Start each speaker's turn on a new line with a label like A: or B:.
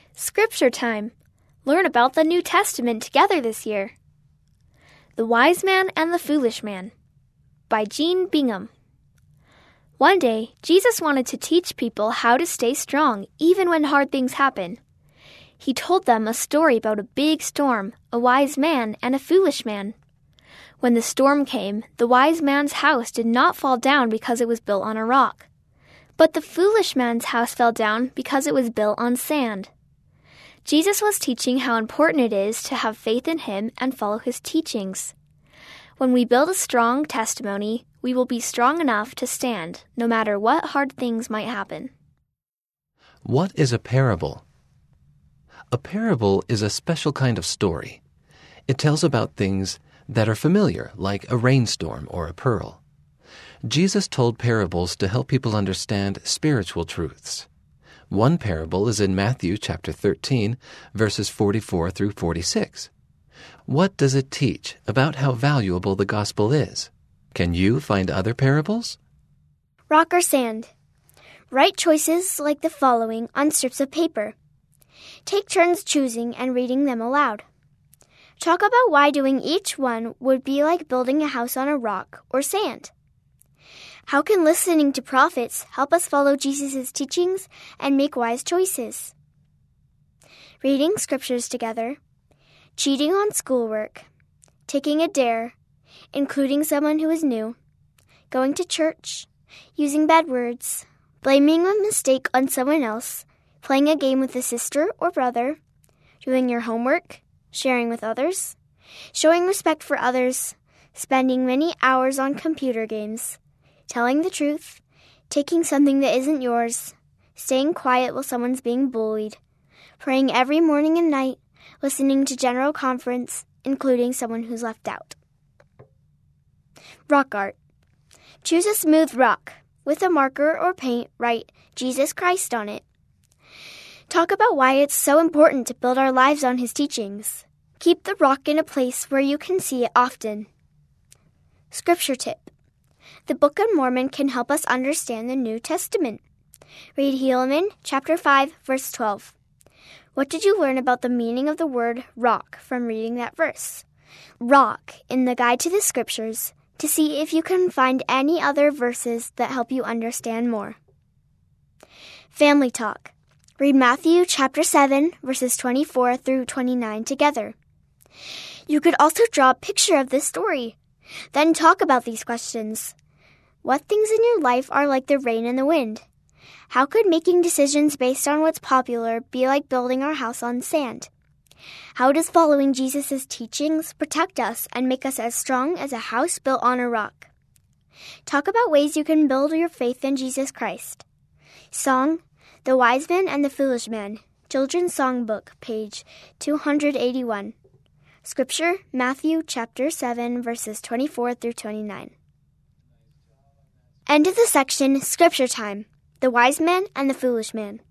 A: Scripture time. Learn about the New Testament together this year. The Wise Man and the Foolish Man by Jean Bingham. One day, Jesus wanted to teach people how to stay strong even when hard things happen. He told them a story about a big storm, a wise man, and a foolish man. When the storm came, the wise man's house did not fall down because it was built on a rock. But the foolish man's house fell down because it was built on sand. Jesus was teaching how important it is to have faith in Him and follow His teachings. When we build a strong testimony, we will be strong enough to stand, no matter what hard things might happen.
B: What is a parable? A parable is a special kind of story. It tells about things that are familiar, like a rainstorm or a pearl. Jesus told parables to help people understand spiritual truths. One parable is in Matthew chapter 13, verses 44 through 46. What does it teach about how valuable the gospel is? Can you find other parables?
C: Rock or sand. Write choices like the following on strips of paper. Take turns choosing and reading them aloud. Talk about why doing each one would be like building a house on a rock or sand. How can listening to prophets help us follow Jesus' teachings and make wise choices? Reading scriptures together. Cheating on schoolwork. Taking a dare. Including someone who is new. Going to church. Using bad words. Blaming a mistake on someone else. Playing a game with a sister or brother. Doing your homework. Sharing with others. Showing respect for others. Spending many hours on computer games. Telling the truth, taking something that isn't yours, staying quiet while someone's being bullied, praying every morning and night, listening to General Conference, including someone who's left out. Rock art. Choose a smooth rock. With a marker or paint, write Jesus Christ on it. Talk about why it's so important to build our lives on His teachings. Keep the rock in a place where you can see it often. Scripture tip. The Book of Mormon can help us understand the New Testament. Read Helaman, chapter 5, verse 12. What did you learn about the meaning of the word rock from reading that verse? Rock in the Guide to the Scriptures to see if you can find any other verses that help you understand more. Family talk. Read Matthew chapter 7, verses 24 through 29 together. You could also draw a picture of this story. Then talk about these questions. What things in your life are like the rain and the wind? How could making decisions based on what's popular be like building our house on sand? How does following Jesus' teachings protect us and make us as strong as a house built on a rock? Talk about ways you can build your faith in Jesus Christ. Song, The Wise Man and the Foolish Man, Children's Songbook, page 281. Scripture, Matthew chapter 7, verses 24 through 29. End of the section, Scripture time. The Wise Man and the Foolish Man.